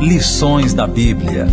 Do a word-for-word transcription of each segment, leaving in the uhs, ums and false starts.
Lições da Bíblia.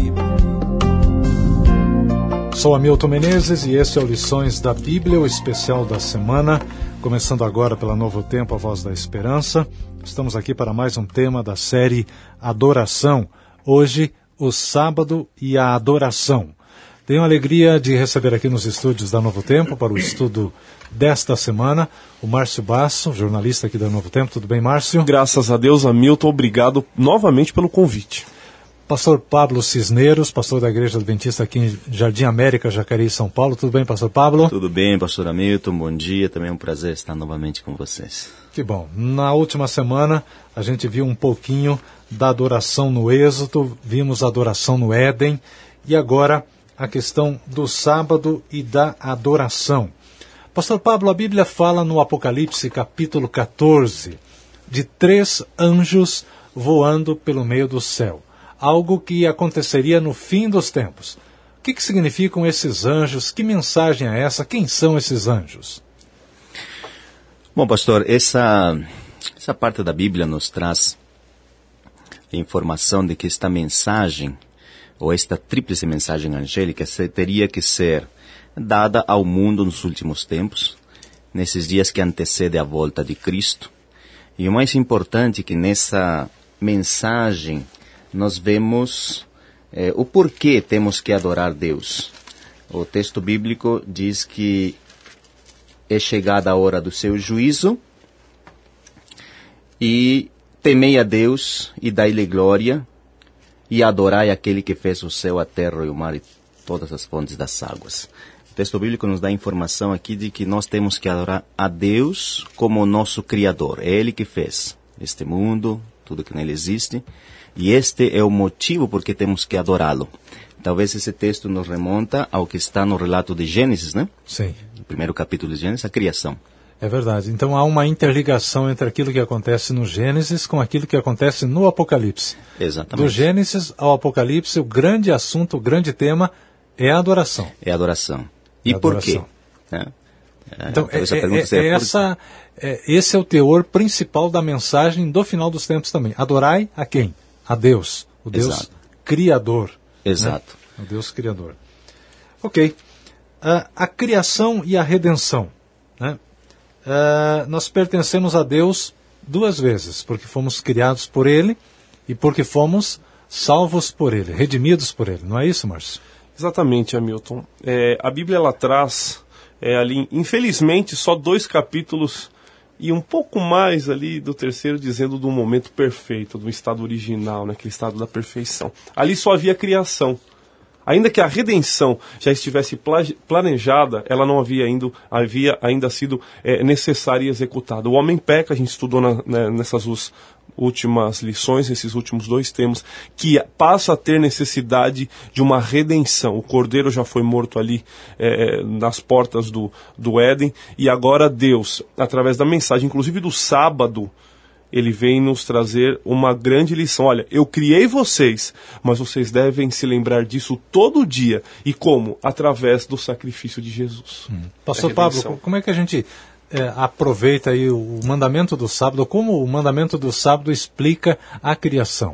Sou Hamilton Menezes e este é o Lições da Bíblia, o especial da semana, começando agora pela Novo Tempo, a Voz da Esperança. Estamos aqui para mais um tema da série Adoração. Hoje, o sábado e a adoração. Tenho a alegria de receber aqui nos estúdios da Novo Tempo, para o estudo desta semana, o Márcio Basso, jornalista aqui da Novo Tempo. Tudo bem, Márcio? Graças a Deus, Hamilton, obrigado novamente pelo convite. Pastor Pablo Cisneros, pastor da Igreja Adventista aqui em Jardim América, Jacareí, São Paulo. Tudo bem, pastor Pablo? Tudo bem, pastor Hamilton, bom dia. Também é um prazer estar novamente com vocês. Que bom. Na última semana, a gente viu um pouquinho da adoração no Êxodo, vimos a adoração no Éden, e agora a questão do sábado e da adoração. Pastor Pablo, a Bíblia fala no Apocalipse, capítulo catorze, de três anjos voando pelo meio do céu. Algo que aconteceria no fim dos tempos. O que, que significam esses anjos? Que mensagem é essa? Quem são esses anjos? Bom, pastor, essa, essa parte da Bíblia nos traz a informação de que esta mensagem, ou esta tríplice mensagem angélica, teria que ser dada ao mundo nos últimos tempos, nesses dias que antecedem a volta de Cristo. E o mais importante é que nessa mensagem nós vemos eh, o porquê temos que adorar Deus. O texto bíblico diz que é chegada a hora do seu juízo e temei a Deus e dai-lhe glória e adorai aquele que fez o céu, a terra e o mar e todas as fontes das águas. O texto bíblico nos dá a informação aqui de que nós temos que adorar a Deus como o nosso Criador. É Ele que fez este mundo, tudo que nele existe, e este é o motivo por que temos que adorá-lo. Talvez esse texto nos remonta ao que está no relato de Gênesis, né? Sim. No primeiro capítulo de Gênesis, a criação. É verdade. Então há uma interligação entre aquilo que acontece no Gênesis com aquilo que acontece no Apocalipse. Exatamente. Do Gênesis ao Apocalipse, o grande assunto, o grande tema é a adoração. É a adoração. E é por adoração. quê? É. Então, é, é, é, é essa, é, esse é o teor principal da mensagem do final dos tempos também. Adorai a quem? A Deus. O Deus Exato. Criador. Exato. Né? O Deus Criador. Ok. Uh, a criação e a redenção. Né? Uh, nós pertencemos a Deus duas vezes, porque fomos criados por Ele e porque fomos salvos por Ele, redimidos por Ele. Não é isso, Márcio? Exatamente, Hamilton. É, a Bíblia ela traz é, ali, infelizmente, só dois capítulos e um pouco mais ali do terceiro dizendo do momento perfeito, do estado original, naquele estado da perfeição. Ali só havia criação. Ainda que a redenção já estivesse planejada, ela não havia ainda, havia ainda sido é, necessária e executada. O homem peca, a gente estudou na, né, nessas duas últimas lições, esses últimos dois temas, que passa a ter necessidade de uma redenção. O cordeiro já foi morto ali é, nas portas do, do Éden, e agora Deus, através da mensagem, inclusive do sábado, ele vem nos trazer uma grande lição. Olha, eu criei vocês, mas vocês devem se lembrar disso todo dia. E como? Através do sacrifício de Jesus. Hum. Pastor Pablo, como é que a gente é, aproveita aí o mandamento do sábado? Como o mandamento do sábado explica a criação?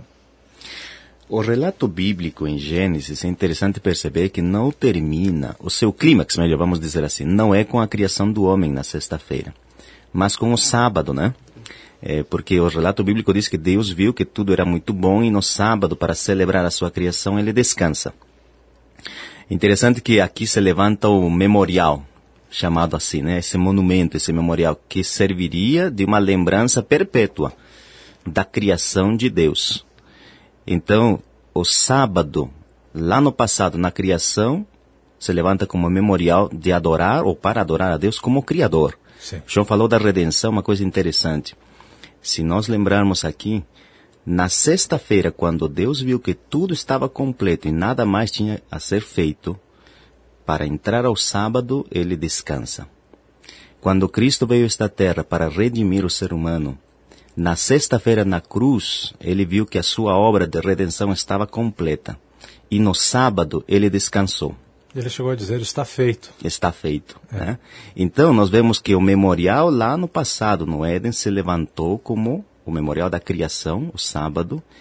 O relato bíblico em Gênesis é interessante perceber que não termina, o seu clímax, melhor, vamos dizer assim, não é com a criação do homem na sexta-feira, mas com o sábado, né? É porque o relato bíblico diz que Deus viu que tudo era muito bom e no sábado, para celebrar a sua criação, ele descansa. Interessante que aqui se levanta o memorial, chamado assim, né? Esse monumento, esse memorial, que serviria de uma lembrança perpétua da criação de Deus. Então, o sábado, lá no passado, na criação, se levanta como memorial de adorar ou para adorar a Deus como Criador. Sim. João falou da redenção, uma coisa interessante. Se nós lembrarmos aqui, na sexta-feira, quando Deus viu que tudo estava completo e nada mais tinha a ser feito, para entrar ao sábado, ele descansa. Quando Cristo veio a esta terra para redimir o ser humano, na sexta-feira na cruz, ele viu que a sua obra de redenção estava completa. E no sábado, ele descansou. Ele chegou a dizer, está feito. Está feito. É. Né? Então, nós vemos que o memorial lá no passado, no Éden, se levantou como o memorial da criação, o sábado,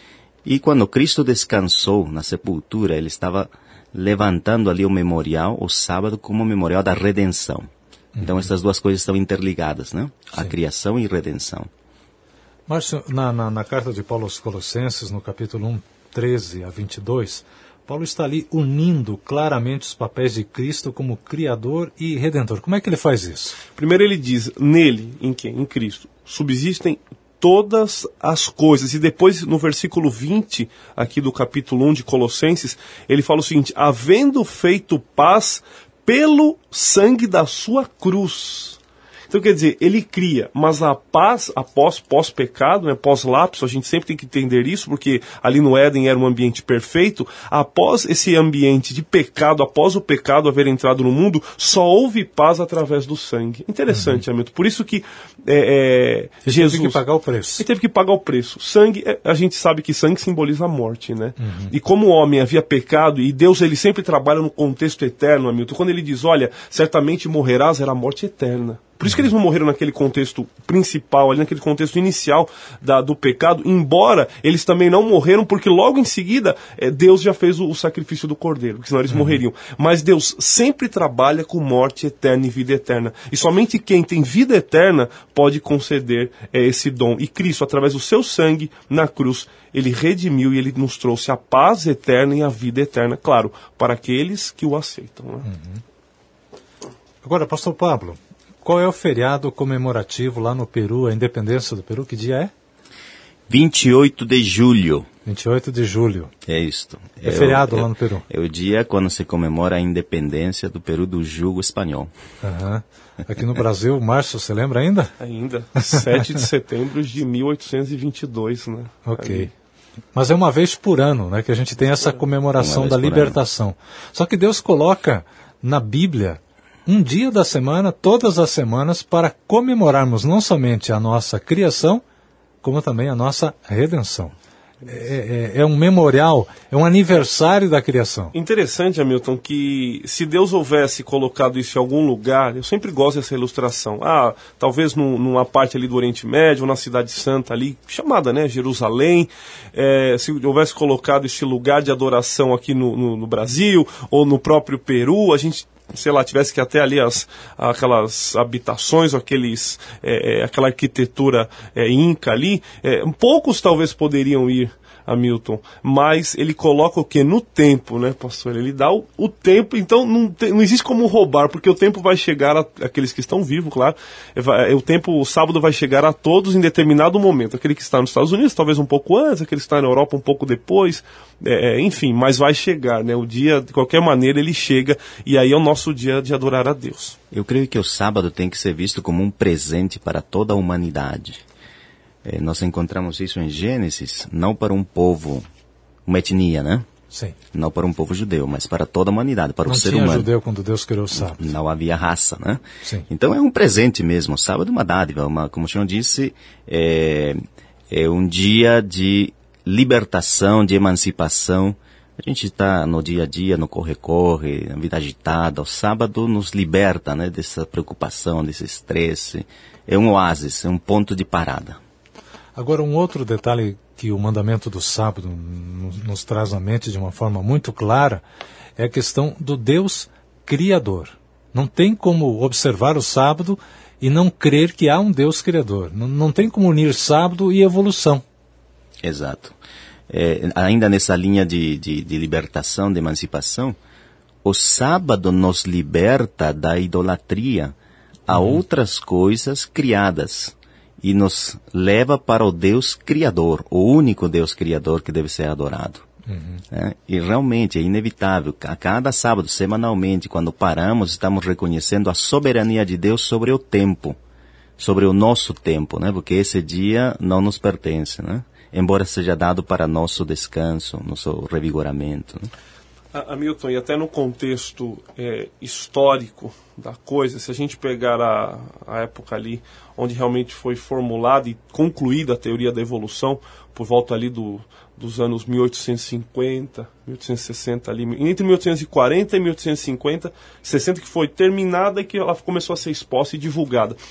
E quando Cristo descansou na sepultura, ele estava levantando ali o memorial, o sábado, como o memorial da redenção. Uhum. Então essas duas coisas estão interligadas, né? A Sim. criação e redenção. Márcio, na, na, na carta de Paulo aos Colossenses, no capítulo um, treze a vinte e dois, Paulo está ali unindo claramente os papéis de Cristo como Criador e Redentor. Como é que ele faz isso? Primeiro ele diz, nele, em quem? Em Cristo, subsistem todas as coisas. E depois, no versículo vinte, aqui do capítulo um de Colossenses, ele fala o seguinte, havendo feito paz pelo sangue da sua cruz. Então, quer dizer, ele cria, mas a paz após pós-pecado, né, pós-lapso, a gente sempre tem que entender isso, porque ali no Éden era um ambiente perfeito. Após esse ambiente de pecado, após o pecado haver entrado no mundo, só houve paz através do sangue. Interessante, uhum. Hamilton. Por isso que é, é, Jesus... teve que pagar o preço. Ele teve que pagar o preço. Sangue, é, a gente sabe que sangue simboliza a morte, né? Uhum. E como o homem havia pecado, e Deus ele sempre trabalha no contexto eterno, Hamilton. Quando ele diz, olha, certamente morrerás, era a morte eterna. Por isso que eles não morreram naquele contexto principal, ali naquele contexto inicial da, do pecado, embora eles também não morreram, porque logo em seguida é, Deus já fez o, o sacrifício do cordeiro, porque senão eles uhum. morreriam. Mas Deus sempre trabalha com morte eterna e vida eterna. E somente quem tem vida eterna pode conceder é, esse dom. E Cristo, através do seu sangue na cruz, ele redimiu e ele nos trouxe a paz eterna e a vida eterna, claro, para aqueles que o aceitam. Né? Uhum. Agora, pastor Pablo, qual é o feriado comemorativo lá no Peru, a independência do Peru? Que dia é? vinte e oito de julho. vinte e oito de julho. É isto. É, é feriado o, lá no Peru. É, é o dia quando se comemora a independência do Peru do jugo espanhol. Uhum. Aqui no Brasil, Márcio, você lembra ainda? Ainda. sete de setembro de mil oitocentos e vinte e dois, né? Ok. Ali. Mas é uma vez por ano, né, que a gente tem essa comemoração da libertação. Ano. Só que Deus coloca na Bíblia um dia da semana, todas as semanas, para comemorarmos não somente a nossa criação, como também a nossa redenção. É, é, é um memorial, é um aniversário da criação. Interessante, Hamilton, que se Deus houvesse colocado isso em algum lugar, eu sempre gosto dessa ilustração. Ah, talvez no, numa parte ali do Oriente Médio, ou na Cidade Santa ali, chamada, né, Jerusalém, é, se houvesse colocado esse lugar de adoração aqui no, no, no Brasil, ou no próprio Peru, a gente... sei lá, tivesse que até ali as, aquelas habitações, aqueles, é, é, aquela arquitetura é, inca ali, é, poucos talvez poderiam ir, Hamilton, mas ele coloca o que? No tempo, né, pastor? Ele dá o, o tempo, então não, te, não existe como roubar, porque o tempo vai chegar a, aqueles que estão vivos, claro, é, o tempo, o sábado vai chegar a todos em determinado momento, aquele que está nos Estados Unidos, talvez um pouco antes, aquele que está na Europa um pouco depois, é, enfim, mas vai chegar, né, o dia, de qualquer maneira, ele chega, e aí é o nosso dia de adorar a Deus. Eu creio que o sábado tem que ser visto como um presente para toda a humanidade. É, nós encontramos isso em Gênesis, não para um povo, uma etnia, né? Sim. Não para um povo judeu, mas para toda a humanidade, para não o ser humano. Não tinha judeu quando Deus criou o sábado. Não havia raça, né? Sim. Então é um presente mesmo. O sábado é uma dádiva, uma, como o senhor disse, é, é um dia de libertação, de emancipação. A gente está no dia a dia, no corre-corre, na vida agitada. O sábado nos liberta, né, dessa preocupação, desse estresse. É um oásis, é um ponto de parada. Agora, um outro detalhe que o mandamento do sábado nos, nos traz à mente de uma forma muito clara é a questão do Deus Criador. Não tem como observar o sábado e não crer que há um Deus Criador. Não, não tem como unir sábado e evolução. Exato. É, ainda nessa linha de, de, de libertação, de emancipação, o sábado nos liberta da idolatria a uhum. outras coisas criadas. E nos leva para o Deus Criador, o único Deus Criador que deve ser adorado. Uhum. É, e realmente é inevitável. A cada sábado, semanalmente, quando paramos, estamos reconhecendo a soberania de Deus sobre o tempo, sobre o nosso tempo, né? Porque esse dia não nos pertence, né? Embora seja dado para nosso descanso, nosso revigoramento. Né? Hamilton, e até no contexto é, histórico da coisa, se a gente pegar a, a época ali onde realmente foi formulada e concluída a teoria da evolução, por volta ali do, dos anos mil oitocentos e cinquenta, mil oitocentos e sessenta, ali, entre mil oitocentos e quarenta e mil oitocentos e cinquenta, sessenta que foi terminada e que ela começou a ser exposta e divulgada.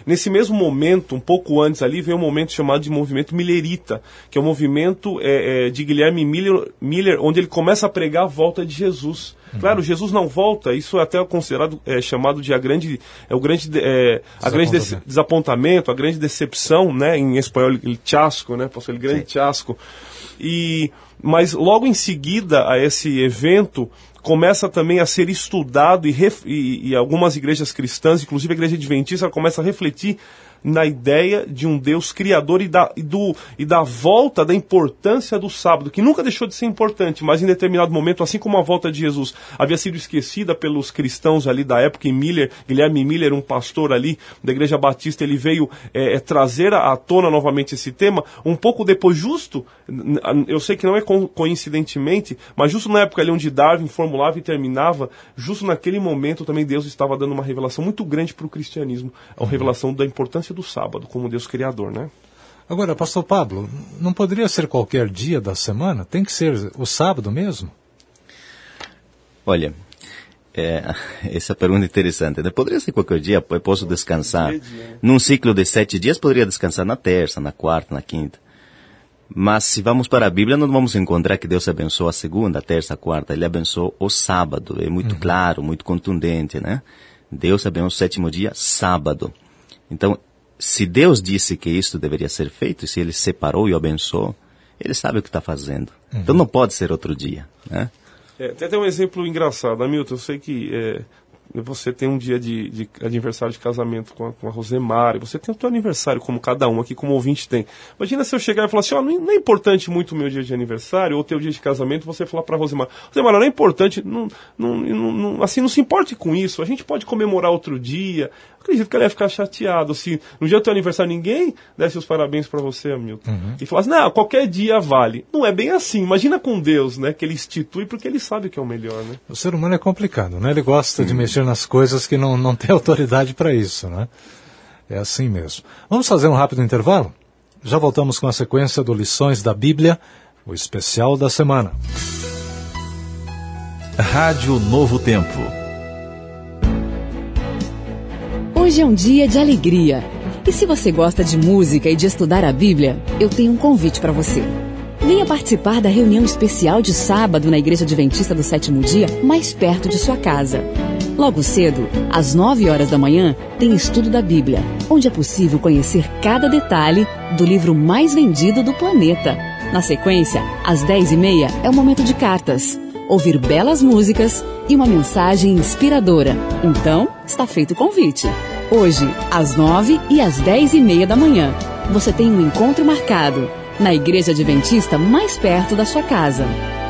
Nesse mesmo momento, um pouco antes ali, veio um momento chamado de movimento millerita, que é o um movimento é, é, de Guilherme Miller, Miller, onde ele começa a pregar a volta de Jesus. Uhum. Claro, Jesus não volta, isso é até considerado, é, chamado de a grande, é, o grande, é, a grande des, desapontamento, a grande decepção, né, em espanhol, el chasco, né, passou ele grande chasco. E, mas logo em seguida a esse evento, começa também a ser estudado e, ref, e, e algumas igrejas cristãs, inclusive a igreja adventista, começa a refletir na ideia de um Deus criador e da, e, do, e da volta da importância do sábado, que nunca deixou de ser importante, mas em determinado momento, assim como a volta de Jesus havia sido esquecida pelos cristãos ali da época, em Miller, Guilherme Miller, um pastor ali da Igreja Batista, ele veio é, é, trazer à tona novamente esse tema, um pouco depois, justo, eu sei que não é co coincidentemente, mas justo na época ali onde Darwin formulava e terminava, justo naquele momento também Deus estava dando uma revelação muito grande para o cristianismo, a revelação da importância do sábado como Deus criador, né? Agora, pastor Pablo, não poderia ser qualquer dia da semana? Tem que ser o sábado mesmo? Olha, é, essa pergunta é interessante, né? Poderia ser qualquer dia, eu posso descansar. Num ciclo de sete dias, poderia descansar na terça, na quarta, na quinta. Mas se vamos para a Bíblia, não vamos encontrar que Deus abençoa a segunda, a terça, a quarta. Ele abençoou o sábado. É muito uhum. claro, muito contundente, né? Deus abençoou o sétimo dia, sábado. Então, se Deus disse que isso deveria ser feito, e se Ele separou e abençoou, Ele sabe o que está fazendo. Uhum. Então não pode ser outro dia, né? É, tem até um exemplo engraçado, Hamilton. Eu sei que é, você tem um dia de, de aniversário de casamento com a, com a Rosemary, você tem o seu aniversário, como cada um aqui, como ouvinte tem. Imagina se eu chegar e falar assim, ó, oh, não é importante muito o meu dia de aniversário, ou o teu dia de casamento, você falar para a Rosemary, Rosemary, não é importante, não, não, não, não, assim, não se importe com isso, a gente pode comemorar outro dia. Acredito que ela ia ficar chateado se no dia do teu aniversário ninguém desse os parabéns para você, Hamilton. Uhum. E falasse, não, qualquer dia vale. Não é bem assim. Imagina com Deus, né? Que Ele institui porque Ele sabe que é o melhor, né? O ser humano é complicado, né? Ele gosta uhum. de mexer nas coisas que não, não tem autoridade para isso, né? É assim mesmo. Vamos fazer um rápido intervalo? Já voltamos com a sequência do Lições da Bíblia, o especial da semana. Rádio Novo Tempo. Hoje é um dia de alegria. E se você gosta de música e de estudar a Bíblia, eu tenho um convite para você. Venha participar da reunião especial de sábado na Igreja Adventista do Sétimo Dia, mais perto de sua casa. Logo cedo, às nove horas da manhã, tem estudo da Bíblia, onde é possível conhecer cada detalhe do livro mais vendido do planeta. Na sequência, às dez e meia, é o momento de cartas, ouvir belas músicas e uma mensagem inspiradora. Então, está feito o convite. Hoje, às nove e às dez e meia da manhã, você tem um encontro marcado na Igreja Adventista mais perto da sua casa.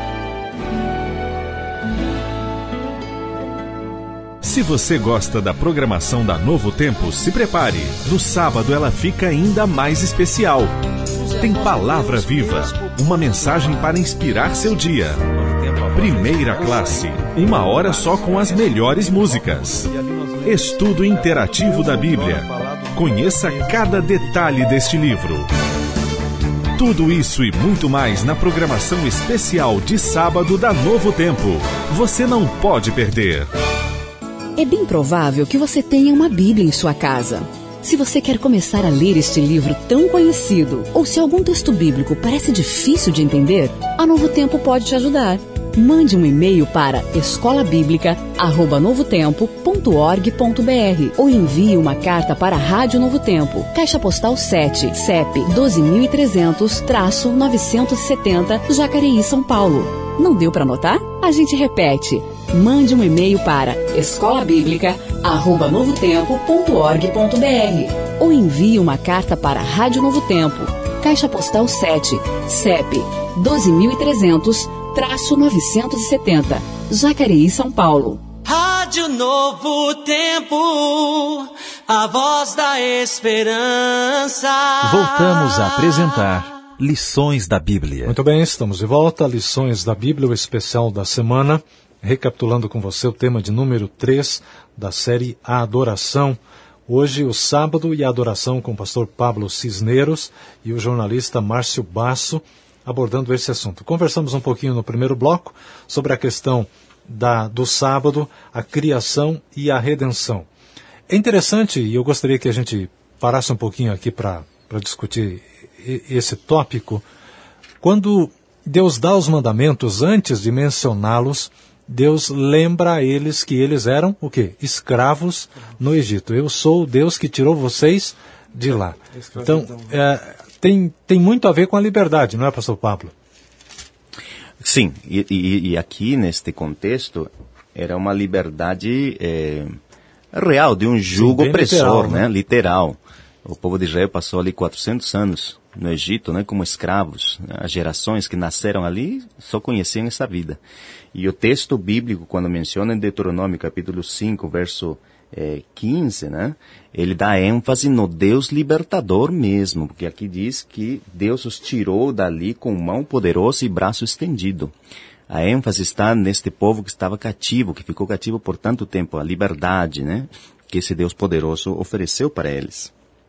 Se você gosta da programação da Novo Tempo, se prepare. No sábado ela fica ainda mais especial. Tem Palavra Viva, uma mensagem para inspirar seu dia. Primeira classe, uma hora só com as melhores músicas. Estudo interativo da Bíblia. Conheça cada detalhe deste livro. Tudo isso e muito mais na programação especial de sábado da Novo Tempo. Você não pode perder. É bem provável que você tenha uma Bíblia em sua casa. Se você quer começar a ler este livro tão conhecido, ou se algum texto bíblico parece difícil de entender, a Novo Tempo pode te ajudar. Mande um e-mail para escola bíblica arroba novo tempo ponto org ponto br ou envie uma carta para a Rádio Novo Tempo, Caixa Postal sete, C E P doze mil e trezentos, novecentos e setenta, Jacareí, São Paulo. Não deu para anotar? A gente repete. Mande um e-mail para escola bíblica arroba novo tempo ponto org ponto br ou envie uma carta para a Rádio Novo Tempo, Caixa Postal sete, C E P doze mil e trezentos, novecentos e setenta, Jacareí, São Paulo. Rádio Novo Tempo, a voz da esperança. Voltamos a apresentar Lições da Bíblia. Muito bem, estamos de volta. Lições da Bíblia, o especial da semana. Recapitulando com você o tema de número três da série A Adoração. Hoje, o sábado e a adoração com o pastor Pablo Cisneros e o jornalista Márcio Basso, abordando esse assunto. Conversamos um pouquinho no primeiro bloco sobre a questão da, do sábado, a criação e a redenção. É interessante, e eu gostaria que a gente parasse um pouquinho aqui para discutir esse tópico. Quando Deus dá os mandamentos, antes de mencioná-los, Deus lembra a eles que eles eram o quê? Escravos no Egito. Eu sou o Deus que tirou vocês de lá. Então, é, tem, tem muito a ver com a liberdade, não é, pastor Pablo? Sim, e, e, e aqui neste contexto era uma liberdade é, real, de um jugo Sim, opressor, literal, né? né? Literal. O povo de Israel passou ali quatrocentos anos no Egito, né, como escravos. As gerações que nasceram ali só conheciam essa vida. E o texto bíblico, quando menciona em Deuteronômio, capítulo cinco, verso é, quinze, né, ele dá ênfase no Deus libertador mesmo, porque aqui diz que Deus os tirou dali com mão poderosa e braço estendido. A ênfase está neste povo que estava cativo, que ficou cativo por tanto tempo, a liberdade, né, que esse Deus poderoso ofereceu para eles.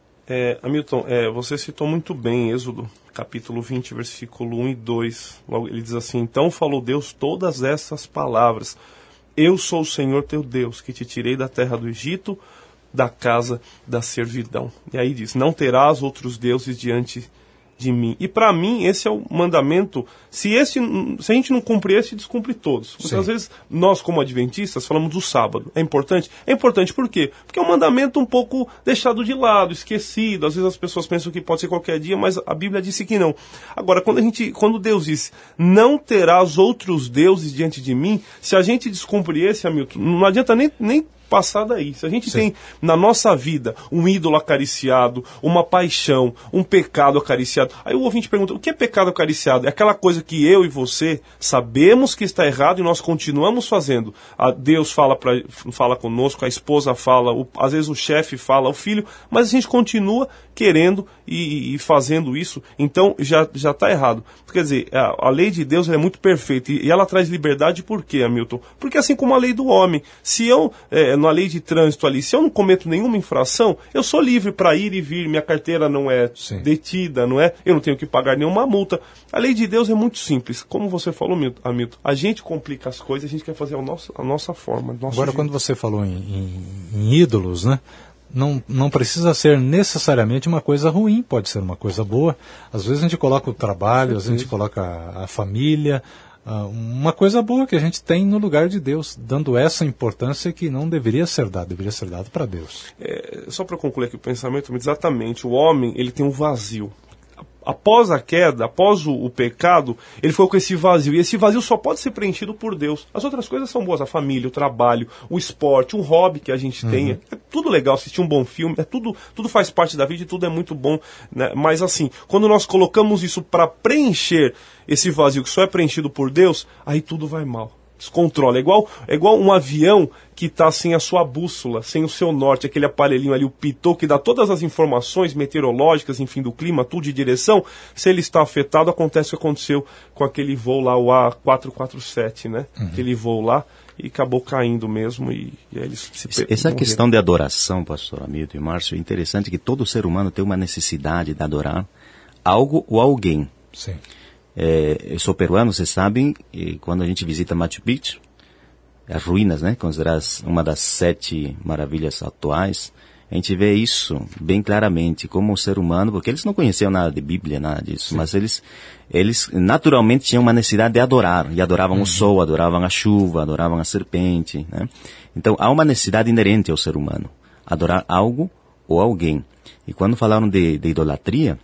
É, Hamilton, é, você citou muito bem Êxodo, capítulo vinte, versículo um e dois. Logo, ele diz assim: então falou Deus todas essas palavras. Eu sou o Senhor teu Deus, que te tirei da terra do Egito, da casa da servidão. E aí diz: não terás outros deuses diante de mim. E para mim, esse é o mandamento. Se, esse, se a gente não cumprir esse, descumpre todos. Muitas vezes, nós como adventistas, falamos do sábado. É importante? É importante por quê? Porque é um mandamento um pouco deixado de lado, esquecido. Às vezes as pessoas pensam que pode ser qualquer dia, mas a Bíblia disse que não. Agora, quando, a gente, quando Deus diz: não terás outros deuses diante de mim, se a gente descumprir esse, Hamilton, não adianta nem... nem passar daí. Se a gente Sim. tem na nossa vida um ídolo acariciado, uma paixão, um pecado acariciado, aí o ouvinte pergunta: o que é pecado acariciado? É aquela coisa que eu e você sabemos que está errado e nós continuamos fazendo. A Deus fala, pra, fala conosco, a esposa fala, o, às vezes o chefe fala, o filho, mas a gente continua querendo e, e fazendo isso, então já já está errado. Quer dizer, a, a lei de Deus é muito perfeita e, e ela traz liberdade. Por quê, Hamilton? Porque assim como a lei do homem, se eu, é, na lei de trânsito ali, se eu não cometo nenhuma infração, eu sou livre para ir e vir, minha carteira não é Sim. detida, não é? Eu não tenho que pagar nenhuma multa. A lei de Deus é muito simples. Como você falou, Hamilton, a gente complica as coisas, a gente quer fazer a nossa, a nossa forma. Nosso Agora, jeito. Quando você falou em, em, em ídolos, né? Não, não precisa ser necessariamente uma coisa ruim, pode ser uma coisa boa. Às vezes a gente coloca o trabalho, às vezes a gente coloca a, a família, uh, uma coisa boa que a gente tem no lugar de Deus, dando essa importância que não deveria ser dada, deveria ser dado para Deus. É, só para concluir aqui o pensamento, exatamente, o homem ele tem um vazio. Após a queda, após o, o pecado, ele foi com esse vazio. E esse vazio só pode ser preenchido por Deus. As outras coisas são boas. A família, o trabalho, o esporte, o hobby que a gente uhum. tem. É, é tudo legal, assistir um bom filme. É tudo, tudo faz parte da vida e tudo é muito bom. Né? Mas assim, quando nós colocamos isso para preencher esse vazio que só é preenchido por Deus, aí tudo vai mal. Descontrola. É igual, é igual um avião que está sem a sua bússola, sem o seu norte, aquele aparelhinho ali, o pitot, que dá todas as informações meteorológicas, enfim, do clima, tudo de direção. Se ele está afetado, acontece o que aconteceu com aquele voo lá, o A quatrocentos e quarenta e sete, né? Uhum. Aquele voo lá, e acabou caindo mesmo, e, e aí eles se per... Essa questão de adoração, pastor Hamilton e Márcio, é interessante que todo ser humano tem uma necessidade de adorar algo ou alguém. Sim. É, eu sou peruano, vocês sabem, e quando a gente visita Machu Picchu, as ruínas, né, consideradas uma das sete maravilhas atuais, a gente vê isso bem claramente como o ser humano, porque eles não conheciam nada de Bíblia, nada disso, Sim. mas eles, eles naturalmente tinham uma necessidade de adorar, e adoravam uhum. o sol, adoravam a chuva, adoravam a serpente, né? Então há uma necessidade inerente ao ser humano, adorar algo ou alguém. E quando falaram de, de idolatria,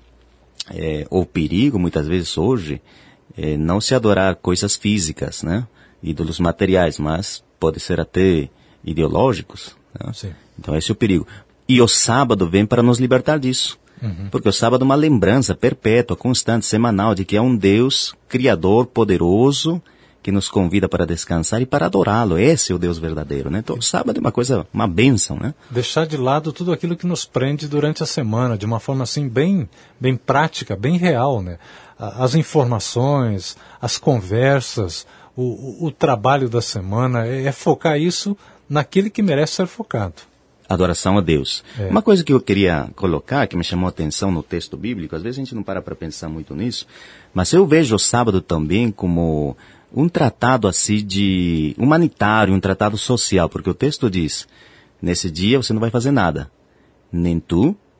É, o perigo, muitas vezes hoje, é não se adorar coisas físicas, né? Ídolos materiais, mas pode ser até ideológicos. Né? Sim. Então esse é o perigo. E o sábado vem para nos libertar disso. Uhum. Porque o sábado é uma lembrança perpétua, constante, semanal, de que é um Deus criador, poderoso, que nos convida para descansar e para adorá-lo. Esse é o Deus verdadeiro, né? Então, o sábado é uma coisa, uma bênção, né? Deixar de lado tudo aquilo que nos prende durante a semana, de uma forma assim bem, bem prática, bem real, né? As informações, as conversas, o, o, o trabalho da semana, é, é focar isso naquele que merece ser focado. Adoração a Deus. É. Uma coisa que eu queria colocar, que me chamou a atenção no texto bíblico, às vezes a gente não para para pensar muito nisso, mas eu vejo o sábado também como um tratado assim de humanitário, um tratado social, porque o texto diz: nesse dia você não vai fazer nada, nem tu,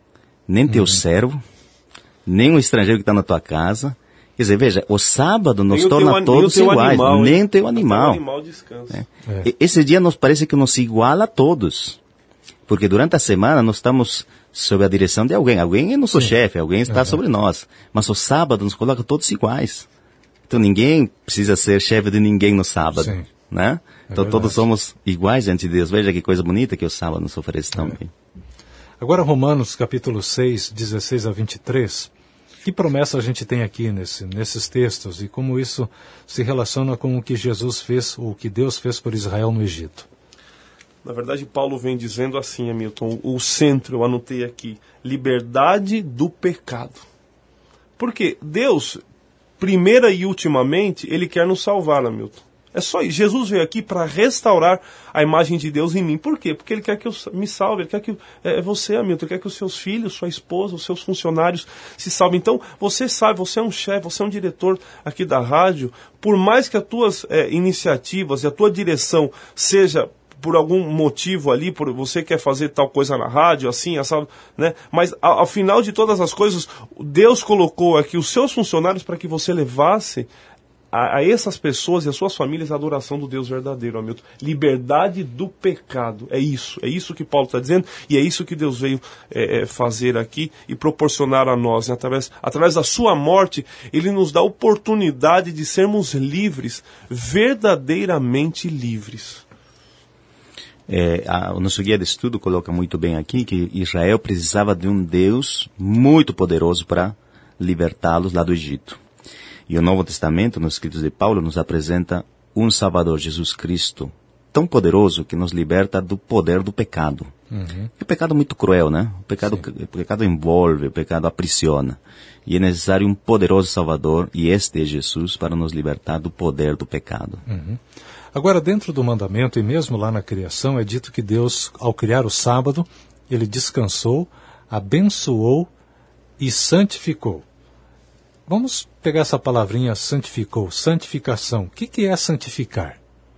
nem teu Uhum. servo, nem um estrangeiro que está na tua casa. Quer dizer, veja, o sábado nos Nem o torna teu, todos nem o teu iguais, animal, nem hein? o teu animal. O teu animal descansa. É. E- Esse dia nos parece que nos iguala a todos. Porque durante a semana nós estamos sob a direção de alguém. Alguém é nosso chefe, alguém está sobre nós. Mas o sábado nos coloca todos iguais. Então ninguém precisa ser chefe de ninguém no sábado. Sim. Né? É Então verdade. todos somos iguais diante de Deus. Veja que coisa bonita que o sábado nos oferece também. Agora, Romanos capítulo seis, dezesseis a vinte e três. Que promessa a gente tem aqui nesse, nesses textos e como isso se relaciona com o que Jesus fez, ou o que Deus fez por Israel no Egito? Na verdade, Paulo vem dizendo assim, Hamilton, o, o centro, eu anotei aqui, liberdade do pecado. Porque Deus, primeira e ultimamente, Ele quer nos salvar, Hamilton. É só isso. Jesus veio aqui para restaurar a imagem de Deus em mim. Por quê? Porque Ele quer que eu me salve. Ele quer que é, você, Hamilton, Ele quer que os seus filhos, sua esposa, os seus funcionários se salvem. Então, você sabe, você é um chefe, você é um diretor aqui da rádio. Por mais que as tuas é, iniciativas e a tua direção seja por algum motivo ali, por você quer fazer tal coisa na rádio, assim, assado, né? Mas ao, ao final de todas as coisas, Deus colocou aqui os seus funcionários para que você levasse A, a essas pessoas e as suas famílias a adoração do Deus verdadeiro, Hamilton. Liberdade do pecado. É isso. É isso que Paulo está dizendo e é isso que Deus veio é, é, fazer aqui e proporcionar a nós. Né? Através, através da sua morte, Ele nos dá a oportunidade de sermos livres, verdadeiramente livres. É, a, o nosso guia de estudo coloca muito bem aqui que Israel precisava de um Deus muito poderoso para libertá-los lá do Egito. E o Novo Testamento, nos escritos de Paulo, nos apresenta um Salvador, Jesus Cristo, tão poderoso que nos liberta do poder do pecado. Uhum. É um pecado muito cruel, né? O pecado, o pecado envolve, o pecado aprisiona. E é necessário um poderoso Salvador, e este é Jesus, para nos libertar do poder do pecado. Uhum. Agora, dentro do mandamento, e mesmo lá na criação, é dito que Deus, ao criar o sábado, Ele descansou, abençoou e santificou. Vamos pegar essa palavrinha santificou, santificação. O que, que é santificar?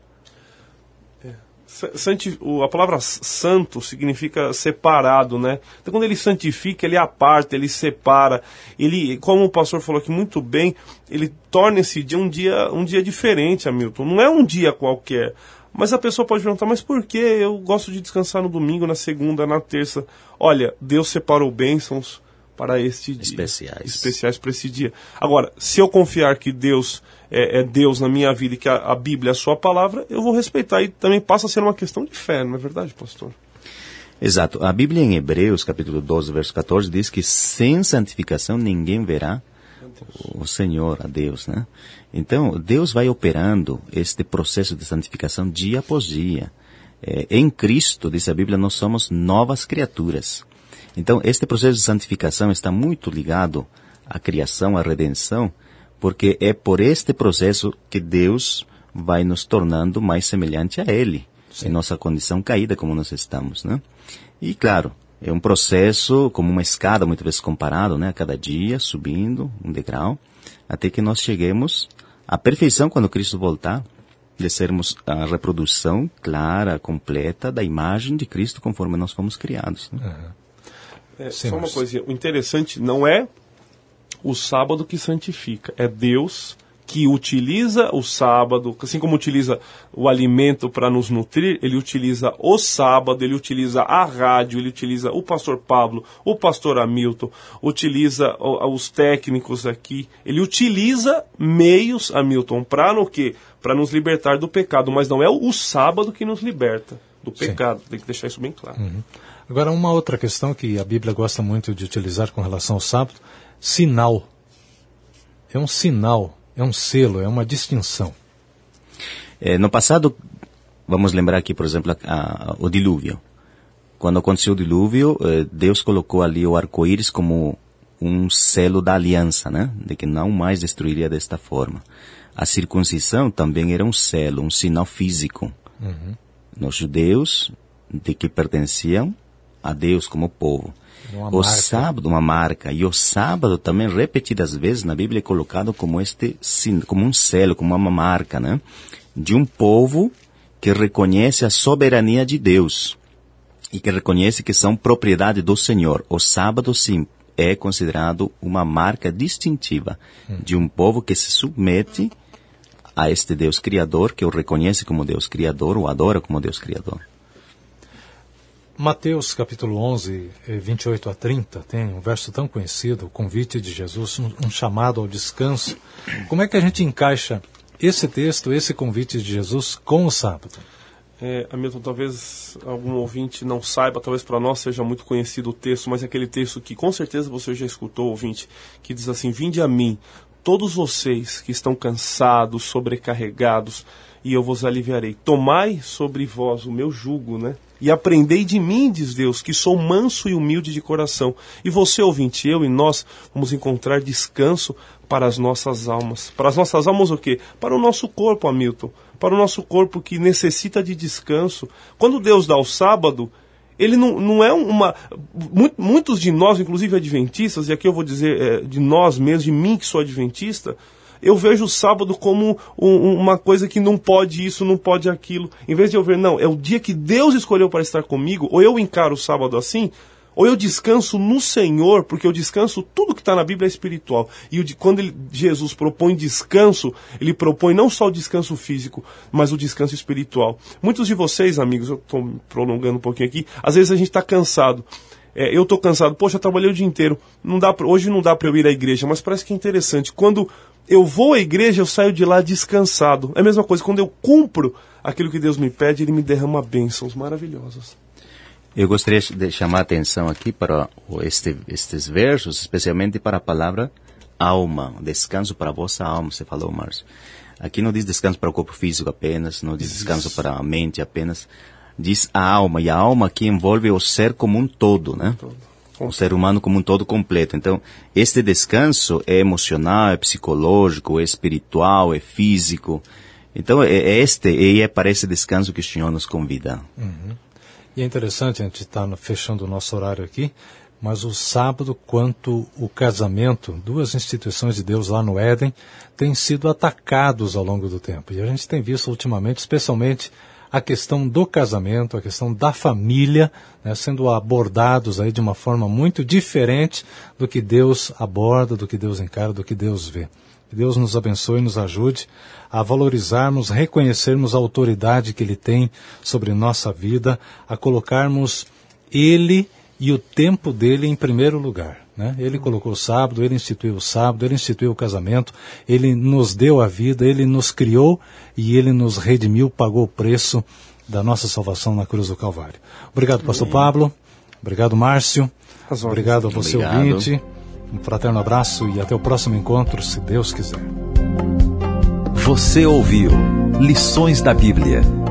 Santi, a palavra santo significa separado, né? Então quando ele santifica, ele aparta, ele separa. Ele, como o pastor falou aqui muito bem, ele torna esse dia um dia, um dia diferente, Hamilton. Não é um dia qualquer. Mas a pessoa pode perguntar, mas por que eu gosto de descansar no domingo, na segunda, na terça? Olha, Deus separou bênçãos para este dia. Especiais. Especiais para esse dia. Agora, se eu confiar que Deus é, é Deus na minha vida e que a, a Bíblia é a sua palavra, eu vou respeitar. E também passa a ser uma questão de fé, não é verdade, pastor? Exato. A Bíblia em Hebreus, capítulo doze, verso catorze, diz que sem santificação ninguém verá o Senhor, a Deus, né? Então, Deus vai operando este processo de santificação dia após dia. É, em Cristo, diz a Bíblia, nós somos novas criaturas. Então, este processo de santificação está muito ligado à criação, à redenção, porque é por este processo que Deus vai nos tornando mais semelhante a Ele, Sim. em nossa condição caída como nós estamos, né? E, claro, é um processo como uma escada, muitas vezes comparado, né? A cada dia, subindo um degrau, até que nós cheguemos à perfeição quando Cristo voltar, de sermos a reprodução clara, completa da imagem de Cristo conforme nós fomos criados, né? Uhum. É, Sim, só uma mas... coisinha, o interessante não é o sábado que santifica, é Deus que utiliza o sábado, assim como utiliza o alimento para nos nutrir, Ele utiliza o sábado, Ele utiliza a rádio, Ele utiliza o pastor Pablo, o pastor Hamilton, utiliza os técnicos aqui, Ele utiliza meios, Hamilton, para o quê? Para nos libertar do pecado, mas não é o sábado que nos liberta do pecado, Sim. Tem que deixar isso bem claro. Uhum. Agora, uma outra questão que a Bíblia gosta muito de utilizar com relação ao sábado, sinal. É um sinal, é um selo, é uma distinção. É, no passado, vamos lembrar aqui, por exemplo, a, a, o dilúvio. Quando aconteceu o dilúvio, eh, Deus colocou ali o arco-íris como um selo da aliança, né? De que não mais destruiria desta forma. A circuncisão também era um selo, um sinal físico. Uhum. Nos judeus, de que pertenciam a Deus como povo. Uma o marca. sábado, uma marca. E o sábado também, repetidas vezes, na Bíblia é colocado como este, como um selo, como uma marca, né? De um povo que reconhece a soberania de Deus. e que reconhece que são propriedade do Senhor. O sábado, sim, é considerado uma marca distintiva hum. de um povo que se submete a este Deus Criador, que o reconhece como Deus Criador, o adora como Deus Criador. Mateus capítulo onze, vinte e oito a trinta, tem um verso tão conhecido, o convite de Jesus, um, um chamado ao descanso. Como é que a gente encaixa esse texto, esse convite de Jesus com o sábado? É, Hamilton, talvez algum ouvinte não saiba, talvez para nós seja muito conhecido o texto, mas é aquele texto que com certeza você já escutou, ouvinte, que diz assim: vinde a mim, todos vocês que estão cansados, sobrecarregados, e eu vos aliviarei. Tomai sobre vós o meu jugo, né? E aprendei de mim, diz Deus, que sou manso e humilde de coração. E você, ouvinte, eu e nós, vamos encontrar descanso para as nossas almas. Para as nossas almas o quê? Para o nosso corpo, Hamilton. Para o nosso corpo que necessita de descanso. Quando Deus dá o sábado, ele não, não é uma... Muitos de nós, inclusive adventistas, e aqui eu vou dizer é, de nós mesmos, de mim que sou adventista, eu vejo o sábado como um, uma coisa que não pode isso, não pode aquilo. Em vez de eu ver, não, é o dia que Deus escolheu para estar comigo, ou eu encaro o sábado assim, ou eu descanso no Senhor, porque eu descanso, tudo que está na Bíblia é espiritual. E o, quando ele, Jesus propõe descanso, ele propõe não só o descanso físico, mas o descanso espiritual. Muitos de vocês, amigos, eu estou prolongando um pouquinho aqui, às vezes a gente está cansado. É, eu estou cansado, poxa, eu trabalhei o dia inteiro, não dá pra, hoje não dá para eu ir à igreja, mas parece que é interessante. Quando eu vou à igreja, eu saio de lá descansado. É a mesma coisa, quando eu cumpro aquilo que Deus me pede, ele me derrama bênçãos maravilhosas. Eu gostaria de chamar a atenção aqui para este, estes versos, especialmente para a palavra alma, descanso para a vossa alma, você falou, Márcio. Aqui não diz descanso para o corpo físico apenas, não diz descanso para a mente apenas, diz a alma, e a alma aqui envolve o ser como um todo, né? O ser humano como um todo completo. Então, este descanso é emocional, é psicológico, é espiritual, é físico. Então, é, é este, e é para esse descanso que o Senhor nos convida. Uhum. E é interessante, a gente está fechando o nosso horário aqui, mas o sábado quanto o casamento, duas instituições de Deus lá no Éden, têm sido atacados ao longo do tempo. E a gente tem visto ultimamente, especialmente, a questão do casamento, a questão da família, né, sendo abordados aí de uma forma muito diferente do que Deus aborda, do que Deus encara, do que Deus vê. Que Deus nos abençoe e nos ajude a valorizarmos, reconhecermos a autoridade que Ele tem sobre nossa vida, a colocarmos Ele e o tempo dele em primeiro lugar. Né? Ele colocou o sábado, Ele instituiu o sábado, Ele instituiu o casamento, Ele nos deu a vida, Ele nos criou e Ele nos redimiu, pagou o preço da nossa salvação na cruz do Calvário. Obrigado, pastor Pablo. Obrigado, Márcio. Obrigado a você, Obrigado. ouvinte. Um fraterno abraço e até o próximo encontro, se Deus quiser. Você ouviu Lições da Bíblia